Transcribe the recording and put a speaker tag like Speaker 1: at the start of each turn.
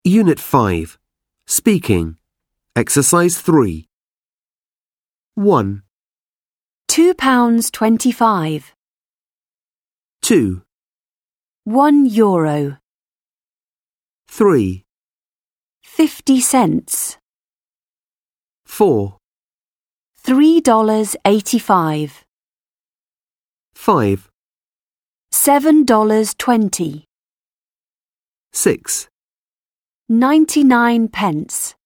Speaker 1: Unit 5. Speaking. Exercise 3. 1,
Speaker 2: £2.25.
Speaker 1: 2,
Speaker 2: €1.
Speaker 1: 3,
Speaker 2: 50 cents.
Speaker 1: 4,
Speaker 2: $3.85.
Speaker 1: 5,
Speaker 2: $7.20.
Speaker 1: 6.
Speaker 2: 99 pence.